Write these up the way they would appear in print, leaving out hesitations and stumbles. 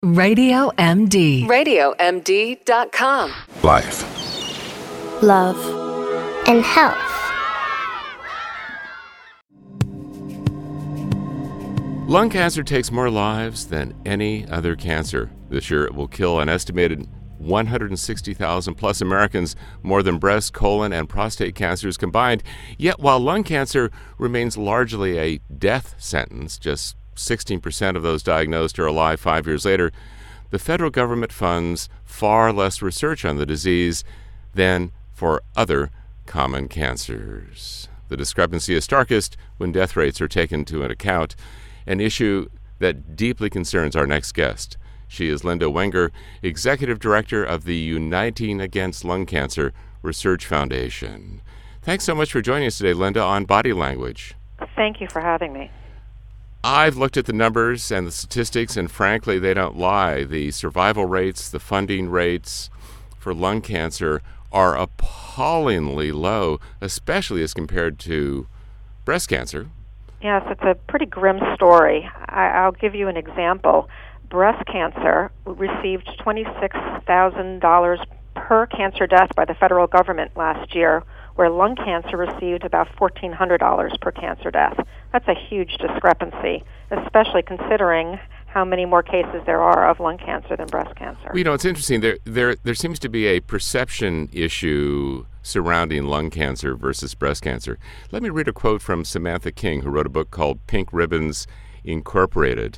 Radio MD. RadioMD.com. Life. Love. And health. Lung cancer takes more lives than any other cancer. This year it will kill an estimated 160,000 plus Americans, more than breast, colon, and prostate cancers combined. Yet while lung cancer remains largely a death sentence, just 16% of those diagnosed are alive 5 years later, the federal government funds far less research on the disease than for other common cancers. The discrepancy is starkest when death rates are taken into account, an issue that deeply concerns our next guest. She is Linda Wenger, Executive Director of the Uniting Against Lung Cancer Research Foundation. Thanks so much for joining us today, Linda, on Body Language. Thank you for having me. I've looked at the numbers and the statistics, and frankly, they don't lie. The survival rates, the funding rates for lung cancer are appallingly low, especially as compared to breast cancer. Yes, it's a pretty grim story. I'll give you an example. Breast cancer received $26,000 per cancer death by the federal government last year, where lung cancer received about $1,400 per cancer death. That's a huge discrepancy, especially considering how many more cases there are of lung cancer than breast cancer. Well, you know, it's interesting. There seems to be a perception issue surrounding lung cancer versus breast cancer. Let me read a quote from Samantha King, who wrote a book called Pink Ribbons Incorporated,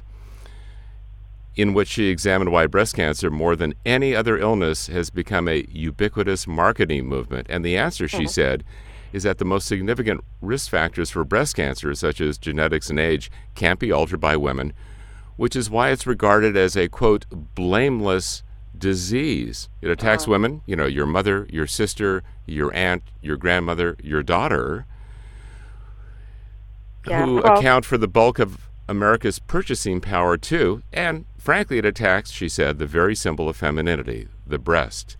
in which she examined why breast cancer, more than any other illness, has become a ubiquitous marketing movement. And the answer, she said, is that the most significant risk factors for breast cancer, such as genetics and age, can't be altered by women, which is why it's regarded as a, quote, blameless disease. It attacks women, you know, your mother, your sister, your aunt, your grandmother, your daughter, who account for the bulk of America's purchasing power, too. And frankly, it attacks, she said, the very symbol of femininity, the breast.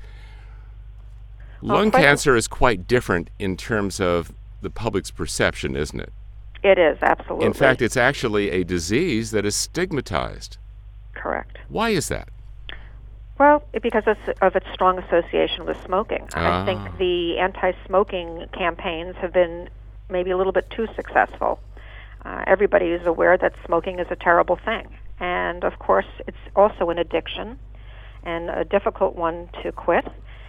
Lung cancer is quite different in terms of the public's perception, isn't it? It is, absolutely. In fact, it's actually a disease that is stigmatized. Correct. Why is that? Well, because of its strong association with smoking. I think the anti-smoking campaigns have been maybe a little bit too successful. Everybody is aware that smoking is a terrible thing. And, of course, it's also an addiction and a difficult one to quit.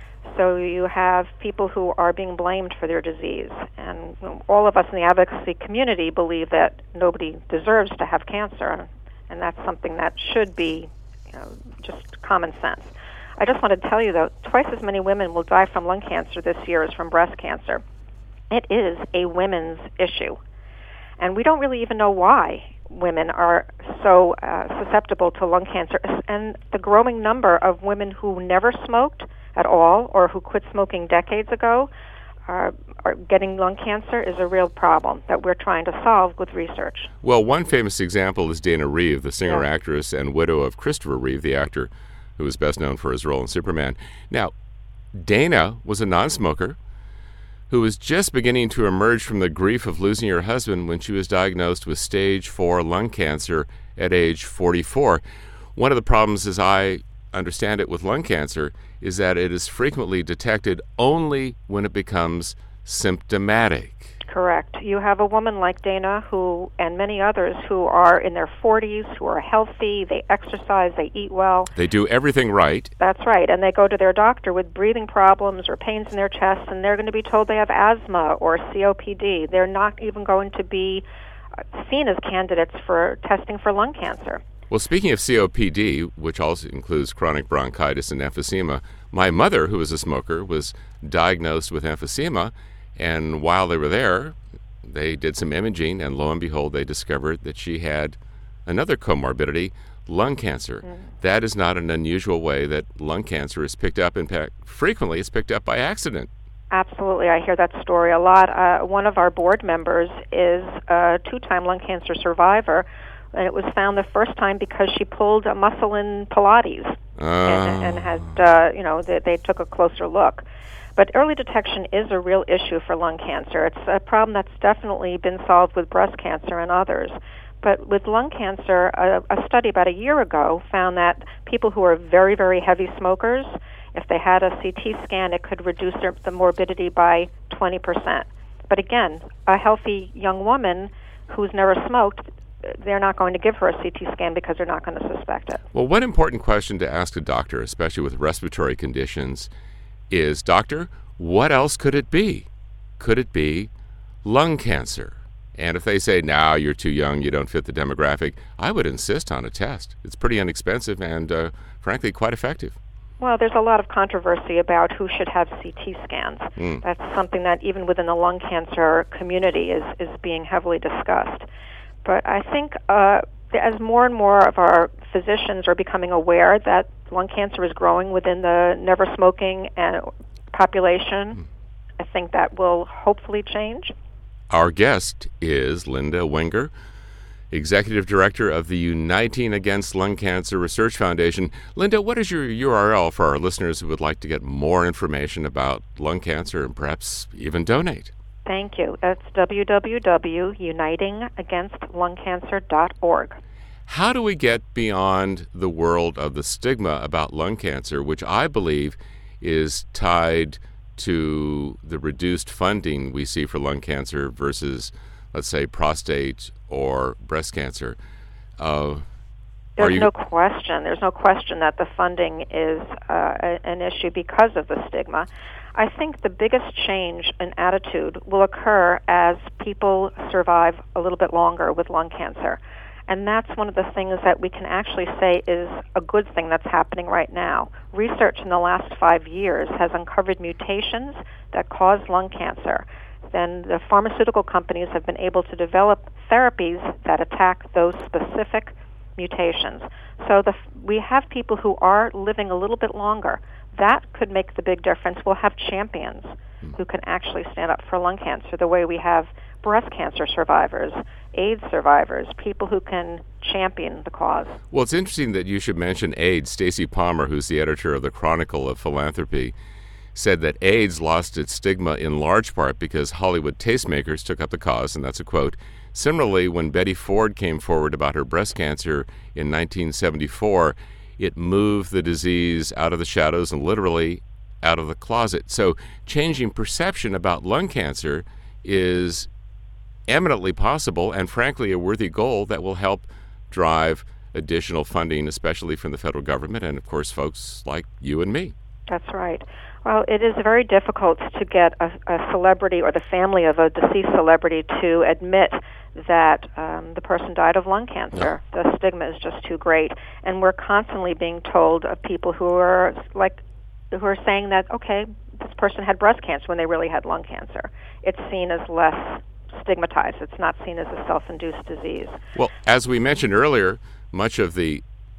So you have people who are being blamed for their disease. And all of us in the advocacy community believe that nobody deserves to have cancer. And that's something that should be, just common sense. I just want to tell you, though, twice as many women will die from lung cancer this year as from breast cancer. It is a women's issue. And we don't really even know why women are so susceptible to lung cancer. And the growing number of women who never smoked at all or who quit smoking decades ago are getting lung cancer is a real problem that we're trying to solve with research. Well, one famous example is Dana Reeve, the singer-actress and widow of Christopher Reeve, the actor who is best known for his role in Superman. Now, Dana was a non-smoker who was just beginning to emerge from the grief of losing her husband when she was diagnosed with stage 4 lung cancer at age 44. One of the problems, as I understand it, with lung cancer is that it is frequently detected only when it becomes symptomatic. Correct. You have a woman like Dana who, and many others who are in their 40s, who are healthy, they exercise, they eat well. They do everything right. That's right. And they go to their doctor with breathing problems or pains in their chest, and they're going to be told they have asthma or COPD. They're not even going to be seen as candidates for testing for lung cancer. Well, speaking of COPD, which also includes chronic bronchitis and emphysema, my mother, who was a smoker, was diagnosed with emphysema. And while they were there, they did some imaging, and lo and behold, they discovered that she had another comorbidity, lung cancer. That is not an unusual way that lung cancer is picked up. In fact, frequently it's picked up by accident. Absolutely. I hear that story a lot. One of our board members is a 2-time lung cancer survivor, and it was found the first time because she pulled a muscle in Pilates and had, they took a closer look. But early detection is a real issue for lung cancer. It's a problem that's definitely been solved with breast cancer and others. But with lung cancer, a study about a year ago found that people who are very, very heavy smokers, if they had a CT scan, it could reduce the morbidity by 20%. But again, a healthy young woman who's never smoked, they're not going to give her a CT scan because they're not going to suspect it. Well, one important question to ask a doctor, especially with respiratory conditions, is, Doctor, what else could it be? Could it be lung cancer? And if they say, no, you're too young, you don't fit the demographic, I would insist on a test. It's pretty inexpensive and, frankly, quite effective. Well, there's a lot of controversy about who should have CT scans. That's something that even within the lung cancer community is being heavily discussed. But I think as more and more of our physicians are becoming aware that lung cancer is growing within the never smoking population, I think that will hopefully change. Our guest is Linda Wenger, Executive Director of the Uniting Against Lung Cancer Research Foundation. Linda, what is your URL for our listeners who would like to get more information about lung cancer and perhaps even donate? Thank you. That's www.unitingagainst.lungcancer.org. How do we get beyond the world of the stigma about lung cancer, which I believe is tied to the reduced funding we see for lung cancer versus, let's say, prostate or breast cancer? There's no question that the funding is an issue because of the stigma. I think the biggest change in attitude will occur as people survive a little bit longer with lung cancer. And that's one of the things that we can actually say is a good thing that's happening right now. Research in the last 5 years has uncovered mutations that cause lung cancer. Then the pharmaceutical companies have been able to develop therapies that attack those specific mutations. So we have people who are living a little bit longer. That could make the big difference. We'll have champions who can actually stand up for lung cancer the way we have breast cancer survivors, AIDS survivors, people who can champion the cause. Well, it's interesting that you should mention AIDS. Stacy Palmer, who's the editor of the Chronicle of Philanthropy, said that AIDS lost its stigma in large part because Hollywood tastemakers took up the cause, and that's a quote. Similarly, when Betty Ford came forward about her breast cancer in 1974, it moved the disease out of the shadows and literally out of the closet. So changing perception about lung cancer is eminently possible and, frankly, a worthy goal that will help drive additional funding, especially from the federal government and, of course, folks like you and me. That's right. Well, it is very difficult to get a celebrity or the family of a deceased celebrity to admit that the person died of lung cancer. No. The stigma is just too great, and we're constantly being told of people who are saying that, okay, this person had breast cancer when they really had lung cancer. It's seen as less stigmatized. It's not seen as a self-induced disease. Well, as we mentioned earlier, much of the,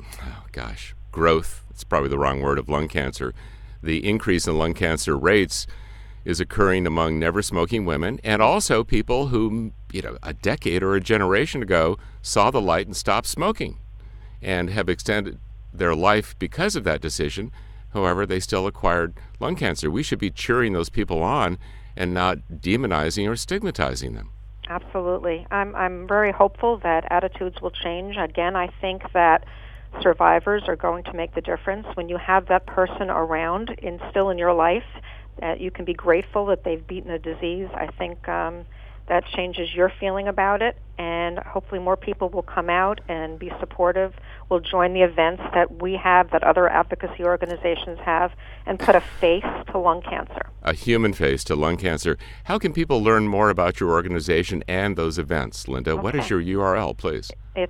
growth, it's probably the wrong word, of lung cancer, the increase in lung cancer rates is occurring among never-smoking women and also people who, a decade or a generation ago saw the light and stopped smoking and have extended their life because of that decision. However, they still acquired lung cancer. We should be cheering those people on and not demonizing or stigmatizing them. Absolutely. I'm very hopeful that attitudes will change. Again, I think that survivors are going to make the difference. When you have that person around and still in your life, that you can be grateful that they've beaten a disease. I think that changes your feeling about it, and hopefully more people will come out and be supportive, will join the events that we have, that other advocacy organizations have, and put a face to lung cancer. A human face to lung cancer. How can people learn more about your organization and those events, Linda? Okay. What is your URL, please? It's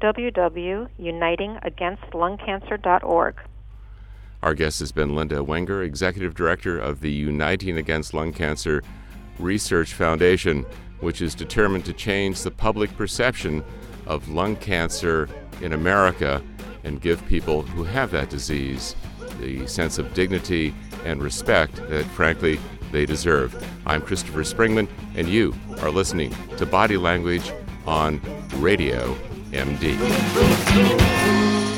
www.unitingagainst.lungcancer.org. Our guest has been Linda Wenger, Executive Director of the Uniting Against Lung Cancer Research Foundation, which is determined to change the public perception of lung cancer in America and give people who have that disease the sense of dignity and respect that, frankly, they deserve. I'm Christopher Springman, and you are listening to Body Language on Radio MD.